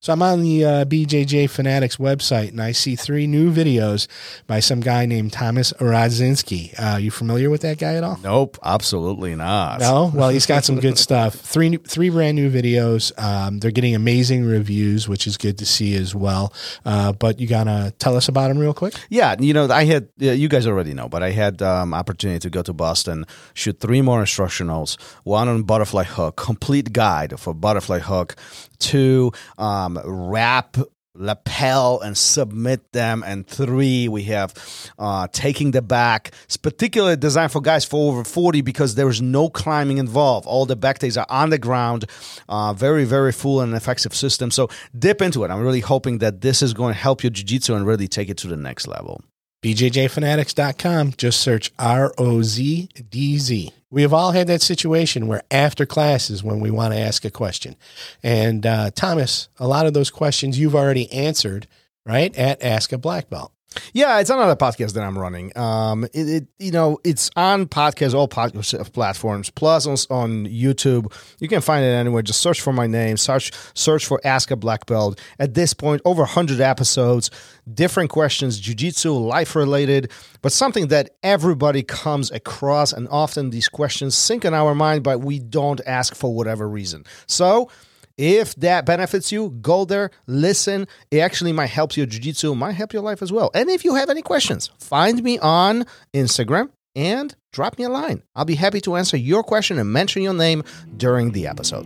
So I'm on the BJJ Fanatics website, and I see 3 new videos by some guy named Thomas Radzinski. You familiar with that guy at all? Nope, absolutely not. No? Well, he's got some good stuff. Three brand new videos. They're getting amazing reviews, which is good to see as well. But you got to tell us about them real quick? Yeah, I had, you guys already know, but I had opportunity to go to Boston, shoot 3 more instructionals, 1 on butterfly hook, complete guide for butterfly hook, 2 wrap, lapel, and submit them, and 3 we have taking the back. It's particularly designed for guys for over 40 because there's no climbing involved. All the back takes are on the ground. Very, very full and effective system. So dip into it. I'm really hoping that this is going to help your jiu-jitsu and really take it to the next level. BJJfanatics.com. Just search ROZDZ. We have all had that situation where after class is when we want to ask a question. And Thomas, a lot of those questions you've already answered, right, at Ask a Black Belt. Yeah, it's another podcast that I'm running. It's on podcast, all podcast platforms, plus on YouTube. You can find it anywhere. Just search for my name, search for Ask a Black Belt. At this point, over 100 episodes, different questions, jiu-jitsu, life-related, but something that everybody comes across, and often these questions sink in our mind, but we don't ask for whatever reason. So if that benefits you, go there, listen. It actually might help your jiu-jitsu, might help your life as well. And if you have any questions, find me on Instagram and drop me a line. I'll be happy to answer your question and mention your name during the episode.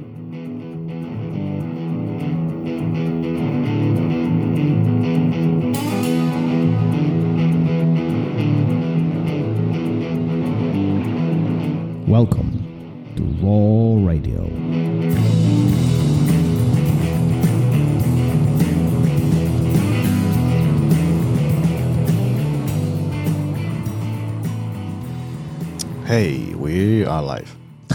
Welcome to Raw Radio. Hey, we are live.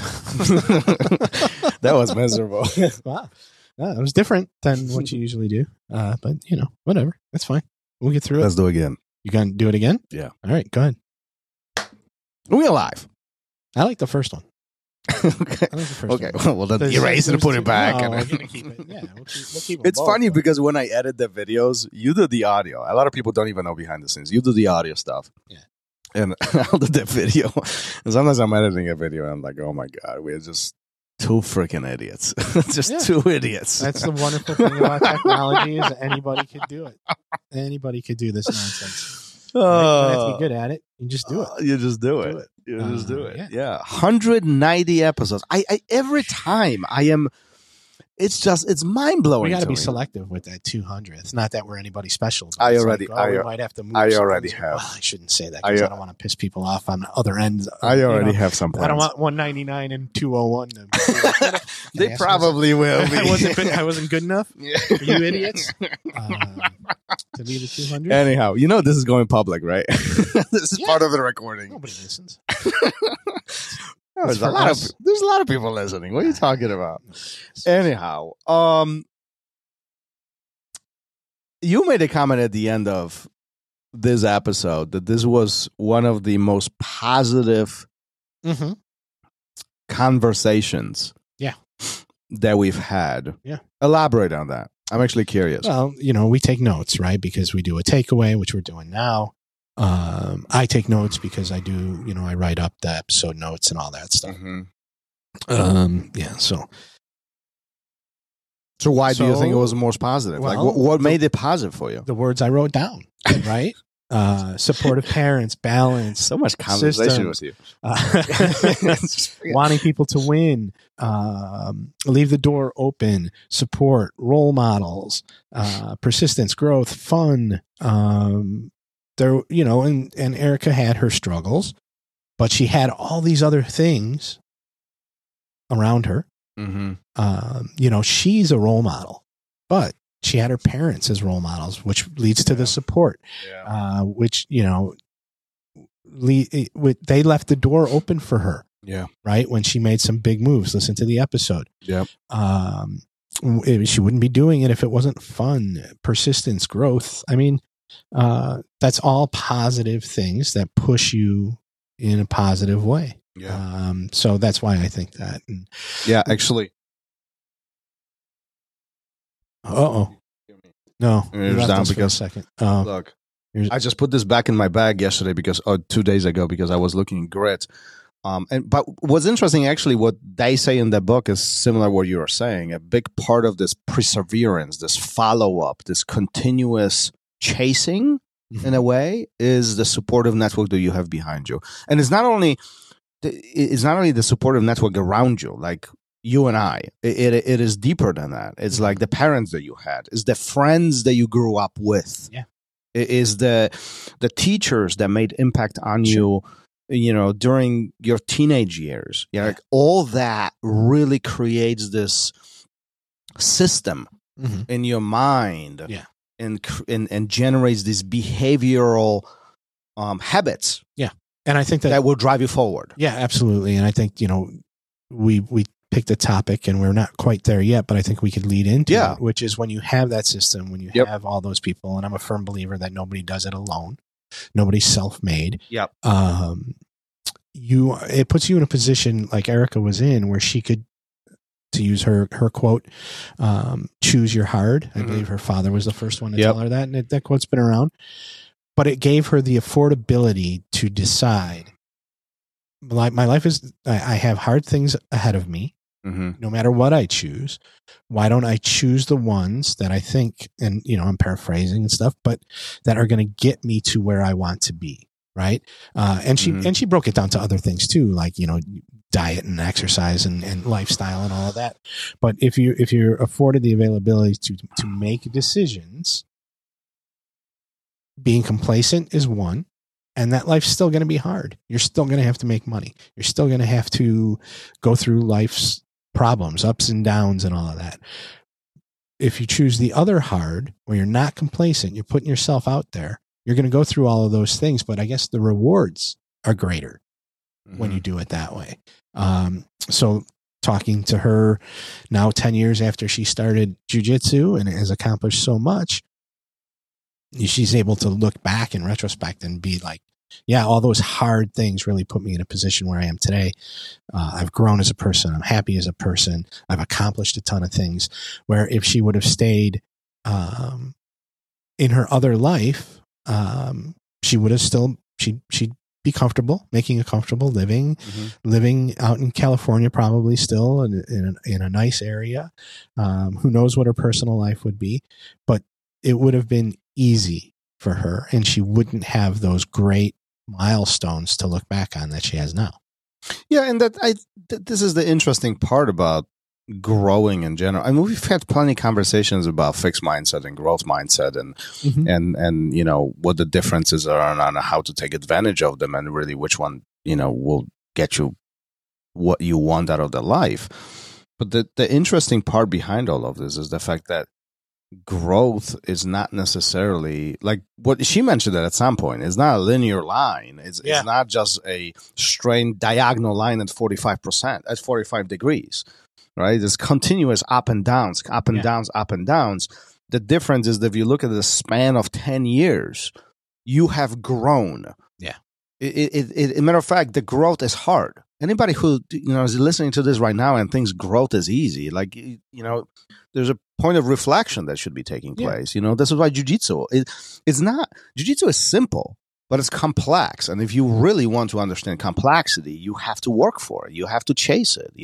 That was miserable. Wow. It was different than what you usually do. But, whatever. That's fine. We'll get through it. Let's do it again. You going to do it again? Yeah. All right, go ahead. We are live. I like the first one. Okay. I like the first Okay. one. Well, then erase it and put it back. No, and we're gonna keep it. Yeah, we'll keep them It's both, funny though. because when I edit the videos, you do the audio. A lot of people don't even know behind the scenes. You do the audio stuff. Yeah. And I'll do the video. And sometimes I'm editing a video and I'm like, oh my God, we're just 2 freaking idiots. Just Yeah. 2 idiots. That's the wonderful thing about technology is anybody could do it. Anybody could do this nonsense. You don't have to be good at it. You just do it. You just do it. Do it. You just do it. Yeah. Yeah. 190 episodes. I every time I am, it's mind blowing. We got to be selective with that 200. It's not that we're anybody special. I It's already- like, we I- might have to move. I some already things. have. Well, I shouldn't say that because I don't want to piss people off on the other ends. I already have some plans. I don't want 199 and 201. To be like, They assholes. probably will be. I wasn't good enough for you idiots to be the 200. Anyhow, this is going public, right? This is part of the recording. Nobody listens. There's a lot of people listening. What are you talking about? Anyhow, you made a comment at the end of this episode that this was one of the most positive conversations that we've had. Yeah. Elaborate on that. I'm actually curious. Well, we take notes, right? Because we do a takeaway, which we're doing now. I take notes because I do, I write up the episode notes and all that stuff. So why do you think it was the most positive? Well, what made it positive for you? The words I wrote down, right? Supportive parents, balance, So much conversation with you. wanting people to win, leave the door open, support, role models, persistence, growth, fun. There, and Erica had her struggles, but she had all these other things around her. She's a role model, but she had her parents as role models, which leads to the support, which, they left the door open for her. Yeah. Right. When she made some big moves, listen to the episode. Yep. She wouldn't be doing it if it wasn't fun, persistence, growth. I mean, that's all positive things that push you in a positive way. Yeah. So that's why I think that. Yeah, actually, Uh-oh. No. It you was left down us for a because- second. Look, Here's- I just put this back in my bag yesterday because 2 days ago because I was looking at grit. But what's interesting, actually, what they say in the book is similar to what you were saying. A big part of this perseverance, this follow up, this continuous chasing, in a way, is the supportive network that you have behind you. And it's not only the supportive network around you, like you and I. It is deeper than that. It's like the parents that you had, it's the friends that you grew up with. Yeah. It is the teachers that made impact on you, during your teenage years. Yeah, like all that really creates this system in your mind. Yeah. And generates these behavioral habits. Yeah. And I think that will drive you forward. Yeah, absolutely. And I think, we picked a topic and we're not quite there yet, but I think we could lead into it, which is when you have that system, when you have all those people, and I'm a firm believer that nobody does it alone. Nobody's self-made. Yep. It puts you in a position like Erica was in where she could, to use her quote, choose your hard. I believe her father was the first one to tell her that, and that quote's been around. But it gave her the affordability to decide, my life is, I have hard things ahead of me, no matter what I choose. Why don't I choose the ones that I think, and I'm paraphrasing and stuff, but that are going to get me to where I want to be, right? And she broke it down to other things too, like diet and exercise and lifestyle and all of that. But if you're afforded the availability to make decisions, being complacent is one, and that life's still going to be hard. You're still going to have to make money. You're still going to have to go through life's problems, ups and downs and all of that. If you choose the other hard, where you're not complacent, you're putting yourself out there, you're going to go through all of those things, but I guess the rewards are greater when you do it that way. So talking to her now 10 years after she started jiu-jitsu and has accomplished so much, she's able to look back in retrospect and be like, yeah, all those hard things really put me in a position where I am today. I've grown as a person. I'm happy as a person. I've accomplished a ton of things, where if she would have stayed in her other life, she would have still, she'd be comfortable, making a comfortable living, living out in California, probably still in a nice area. Who knows what her personal life would be, but it would have been easy for her, and she wouldn't have those great milestones to look back on that she has now. Yeah, and this is the interesting part about growing in general. I mean, we've had plenty of conversations about fixed mindset and growth mindset, and what the differences are on how to take advantage of them, and really which one will get you what you want out of the life. But the interesting part behind all of this is the fact that growth is not necessarily like what she mentioned that at some point. It's not a linear line. It's not just a straight diagonal line at 45%, at 45 degrees, right? It's continuous up and downs, up and downs, up and downs. The difference is that if you look at the span of 10 years, you have grown. Yeah. As a matter of fact, the growth is hard. Anybody who is listening to this right now and thinks growth is easy, like there's a point of reflection that should be taking place. This is why jiu-jitsu it's not. Jiu-jitsu is simple, but it's complex. And if you really want to understand complexity, you have to work for it. You have to chase it.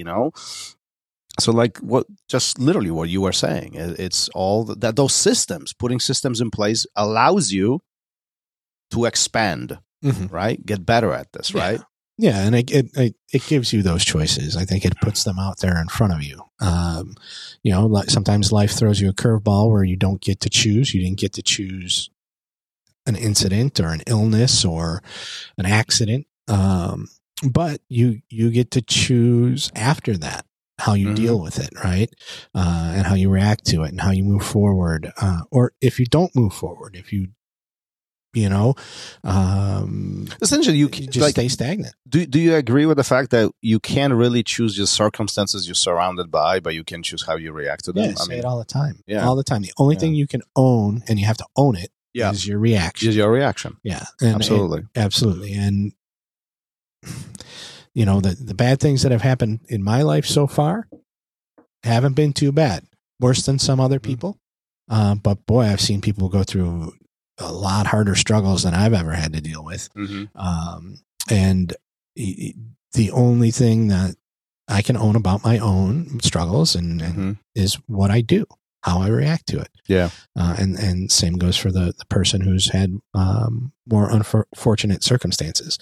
So like just literally what you were saying, it's all that those systems, putting systems in place allows you to expand, right? Get better at this, right? Yeah, and it gives you those choices. I think it puts them out there in front of you. Sometimes life throws you a curveball where you don't get to choose. You didn't get to choose an incident or an illness or an accident, but you get to choose after that how you deal with it, right? And how you react to it and how you move forward. Or if you don't move forward, if you essentially you can just stay stagnant. Do you agree with the fact that you can't really choose your circumstances you're surrounded by, but you can choose how you react to them? Yeah, I say it all the time. Yeah. All the time. The only thing you can own, and you have to own it, is your reaction. Is your reaction. Yeah. Absolutely. Absolutely. And the bad things that have happened in my life so far haven't been too bad. Worse than some other people. But boy, I've seen people go through a lot harder struggles than I've ever had to deal with. And the only thing that I can own about my own struggles and is what I do, how I react to it. Yeah. And same goes for the person who's had more unfortunate circumstances.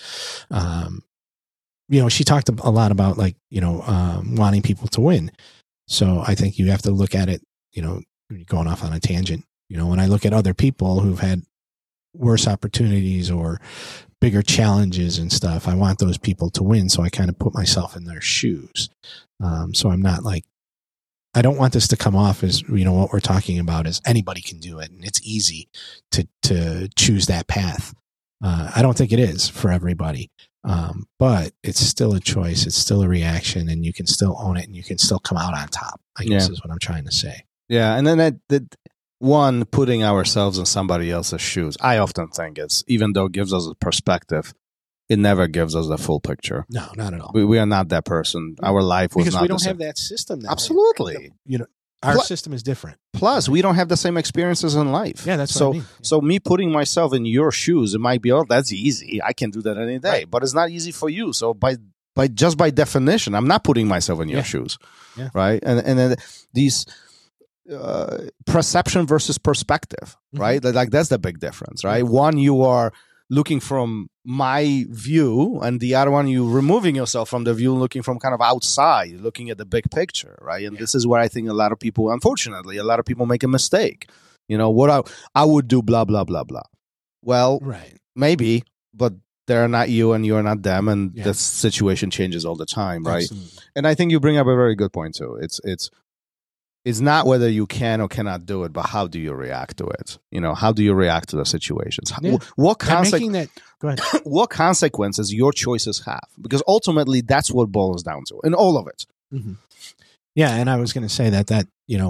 She talked a lot about wanting people to win. So I think you have to look at it, going off on a tangent. When I look at other people who've had worse opportunities or bigger challenges and stuff, I want those people to win. So I kind of put myself in their shoes. So I'm not I don't want this to come off as, what we're talking about is anybody can do it and it's easy to choose that path. I don't think it is for everybody. But it's still a choice. It's still a reaction, and you can still own it and you can still come out on top, I guess is what I'm trying to say. Yeah. And then that one, putting ourselves in somebody else's shoes, I often think even though it gives us a perspective, it never gives us the full picture. No, not at all. We are not that person. Our life was because not we don't the same. have that system. Absolutely. Our system is different. Plus, we don't have the same experiences in life. Yeah, that's what I mean. So me putting myself in your shoes, it might be, that's easy. I can do that any day. Right. But it's not easy for you. So by definition, I'm not putting myself in your shoes. Yeah. Right? And then these perception versus perspective, right? Like that's the big difference, right? One, you are looking from my view, and the other one, you removing yourself from the view, looking from kind of outside, looking at the big picture, right? And this is where I think unfortunately, a lot of people make a mistake. What I would do, blah, blah, blah, blah. Well, right. Maybe, but they're not you and you're not them, and the situation changes all the time, right? Absolutely. And I think you bring up a very good point too. It's not whether you can or cannot do it, but how do you react to it? How do you react to the situations? Yeah. What Go ahead. what consequences your choices have? Because ultimately, that's what boils down to, in all of it. Mm-hmm. Yeah, and I was going to say that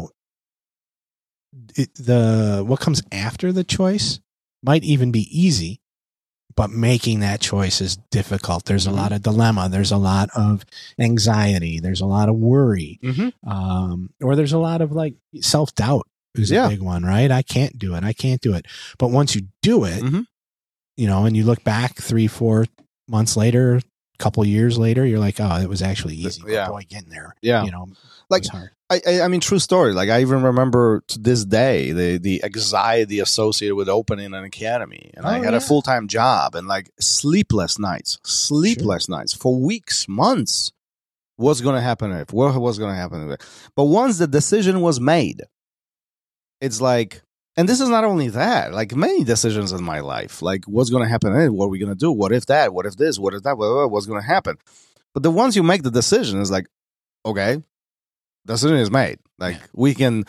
what comes after the choice might even be easy, but making that choice is difficult. There's a lot of dilemma. There's a lot of anxiety. There's a lot of worry. Or there's a lot of self-doubt is a big one, right? I can't do it. But once you do it, and you look back 3-4 months later, a couple years later, you're like, oh, it was actually easy. But boy, getting there, it was hard. I mean, true story. I even remember to this day the anxiety associated with opening an academy, and I had a full-time job, and sleepless nights for weeks, months. What's going to happen if? What was going to happen if? But once the decision was made, it's and this is not only that. Many decisions in my life, what's going to happen? What are we going to do? What if that? What if this? What if that? What's going to happen? But the once you make the decision, it's okay. Decision is made. We can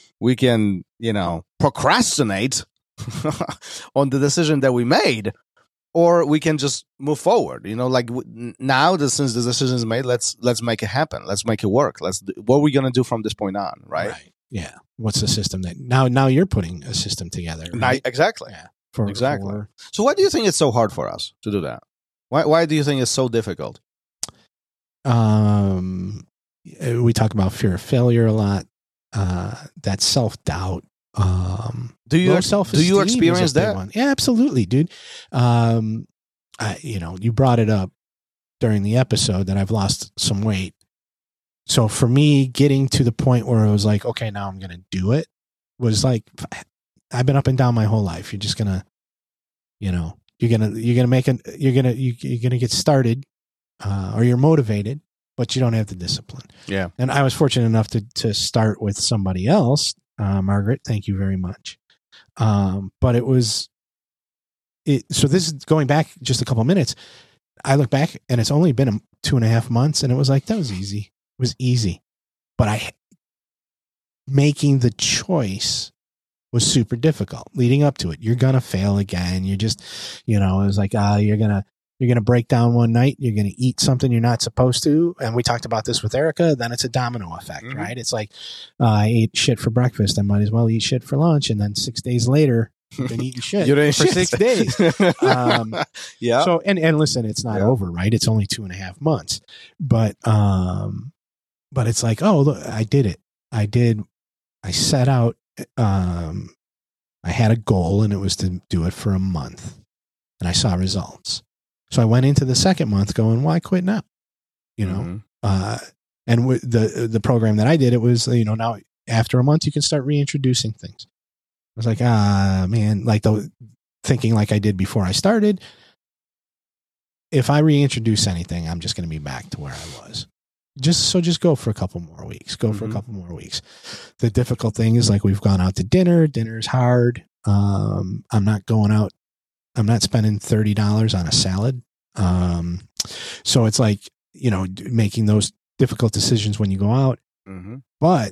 procrastinate on the decision that we made, or we can just move forward. Now since the decision is made, let's make it happen. Let's make it work. What are we gonna do from this point on, right? Yeah. What's the system that now you're putting a system together? Right? Exactly. Yeah. Exactly. So why do you think it's so hard for us to do that? Why do you think it's so difficult? We talk about fear of failure a lot. That self-doubt. Do you experience that? One. Yeah, absolutely, dude. You brought it up during the episode that I've lost some weight. So for me, getting to the point where it was okay, now I'm going to do it was I've been up and down my whole life. You're just gonna, you're gonna get started, or you're motivated, but you don't have the discipline. Yeah. And I was fortunate enough to start with somebody else. Margaret, thank you very much. But so this is going back just a couple of minutes. I look back and it's only been 2.5 months, and it was that was easy. It was easy. But making the choice was super difficult leading up to it. You're going to fail again. You're just, it was you're going to break down one night. You're going to eat something you're not supposed to. And we talked about this with Erica. Then it's a domino effect, right? It's I ate shit for breakfast. I might as well eat shit for lunch. And then 6 days later, you've been eating shit for 6 days. Yeah. So, and listen, it's not over, right? It's only 2.5 months, but it's oh, look, I did it. I set out I had a goal, and it was to do it for a month, and I saw results. So I went into the second month going, why quit now? You know, and with the program that I did, it was, you know, now after a month, you can start reintroducing things. I was like, man, like thinking like I did before I started, if I reintroduce anything, I'm just going to be back to where I was. Just go for a couple more weeks. Go for a couple more weeks. The difficult thing is, like, we've gone out to dinner. Dinner's hard. I'm not going out. I'm not spending $30 on a salad. So it's like, you know, making those difficult decisions when you go out. But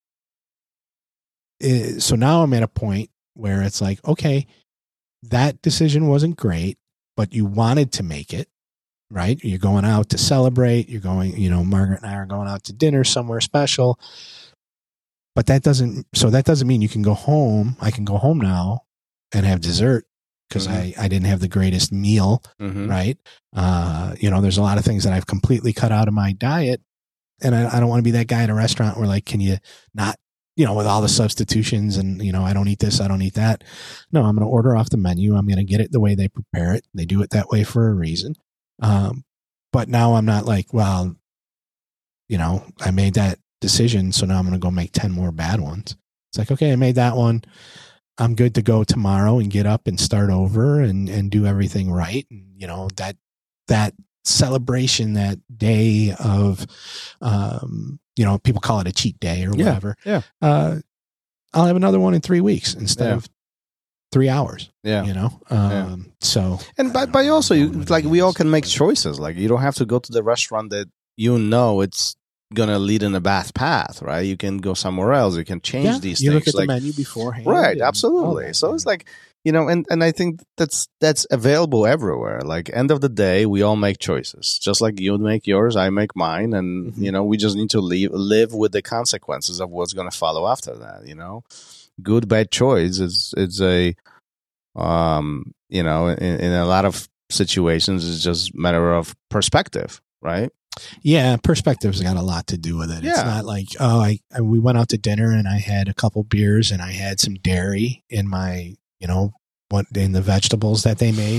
so now I'm at a point where it's like, okay, that decision wasn't great, but you wanted to make it, right? You're going out to celebrate. You're going, you know, Margaret and I are going out to dinner somewhere special. But that doesn't mean you can go home. I can go home now and have dessert because I didn't have the greatest meal, right? You know, there's a lot of things that I've completely cut out of my diet. And I don't want to be that guy at a restaurant where, like, can you not, you know, with all the substitutions and, you know, I don't eat this, I don't eat that. No, I'm going to order off the menu. I'm going to get it the way they prepare it. They do it that way for a reason. But now I'm not like, well, you know, I made that decision, so now I'm going to go make 10 more bad ones. It's like, okay, I made that one. I'm good to go tomorrow and get up and start over and do everything right. And, you know, that celebration, that day of, you know, people call it a cheat day or whatever. Yeah. I'll have another one in 3 weeks instead of 3 hours. Yeah. You know? So. And by also, like, we all can make choices. Like, you don't have to go to the restaurant that you know it's going to lead in a bad path, right? You can go somewhere else. You can change these you things. Look at like, the menu beforehand. Right. Absolutely. So it's like, you know, and I think that's available everywhere. Like, end of the day, we all make choices. Just like you make yours, I make mine. And, you know, we just need to live with the consequences of what's going to follow after that, you know? Good, bad choice is a, you know, in a lot of situations, it's just a matter of perspective, right? Yeah, perspective's got a lot to do with it. Yeah. It's not like, we went out to dinner and I had a couple beers and I had some dairy in my, you know, in the vegetables that they made.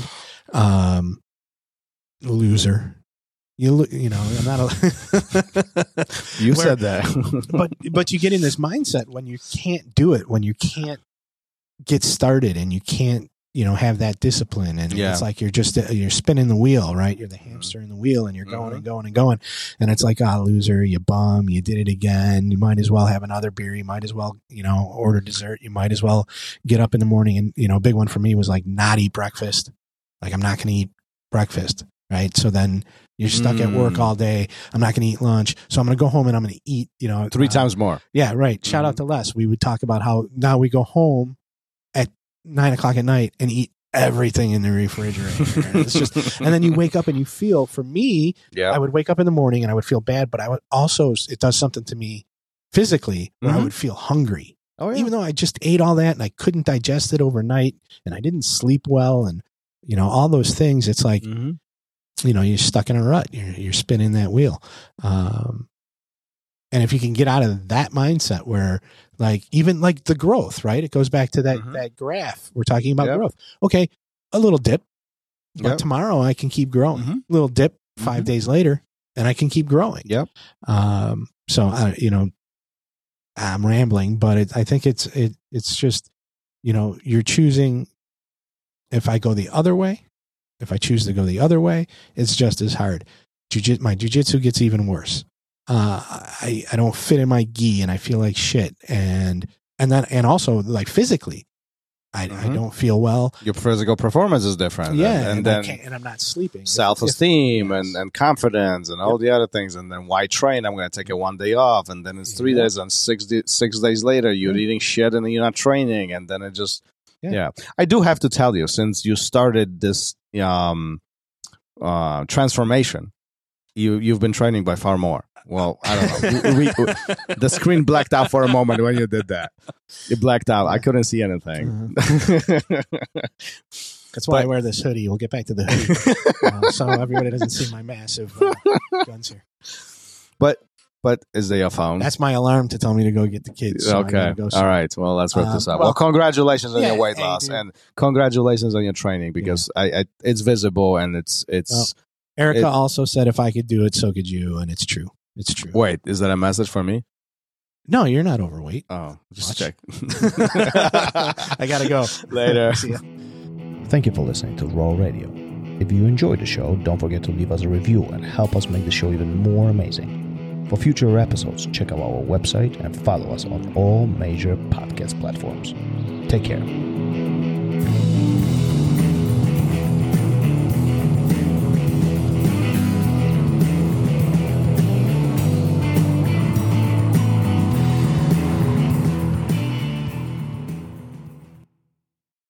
Loser. You know, I'm not a You said that. but you get in this mindset when you can't do it, when you can't get started and you can't, you know, have that discipline, and it's like you're spinning the wheel, right? You're the hamster in the wheel, and you're going and going and going, and it's like, loser, you bum, you did it again. You might as well have another beer. You might as well, you know, order dessert. You might as well get up in the morning, and, you know, a big one for me was like not eat breakfast. Like, I'm not going to eat breakfast, right? So then you're stuck at work all day. I'm not going to eat lunch, so I'm going to go home and I'm going to eat, you know, 3 times more. Yeah, right. Shout out to Les. We would talk about how now we go home at 9 o'clock at night and eat everything in the refrigerator. And it's just, and then you wake up and you feel, for me, I would wake up in the morning and I would feel bad, but I would also, it does something to me physically where I would feel hungry. Oh, yeah. Even though I just ate all that and I couldn't digest it overnight and I didn't sleep well and, you know, all those things, it's like, you know, you're stuck in a rut. You're spinning that wheel. And if you can get out of that mindset where, like, even like the growth, right? It goes back to that graph. We're talking about growth. Okay, a little dip, but tomorrow I can keep growing. A little dip 5 days later, and I can keep growing. Yep. So, you know, I'm rambling, but I think it's just, you know, you're choosing. If I go the other way, if I choose to go the other way, it's just as hard. My jiu-jitsu gets even worse. I don't fit in my gi and I feel like shit. And also, like, physically, I don't feel well. Your physical performance is different. Yeah. And then I'm not sleeping. Self-esteem and confidence and all the other things. And then why train? I'm going to take a 1 day off. And then it's 3 days, and 6 days later, you're eating shit and you're not training. And then it just, I do have to tell you, since you started this transformation, you've been training by far more. Well, I don't know. The screen blacked out for a moment when you did that. It blacked out. I couldn't see anything. That's why I wear this hoodie. We'll get back to the hoodie. So everybody doesn't see my massive guns here. But But is there your phone? That's my alarm to tell me to go get the kids. So I okay. gotta go All right. Well, let's wrap this up. Well, congratulations on your weight loss, and congratulations on your training, because I it's visible and it's. Erica also said if I could do it, so could you, and it's true. It's true. Wait, is that a message for me? No, you're not overweight. Oh, just check. I gotta go. Later. See ya. Thank you for listening to Raw Radio. If you enjoyed the show, don't forget to leave us a review and help us make the show even more amazing. For future episodes, check out our website and follow us on all major podcast platforms. Take care.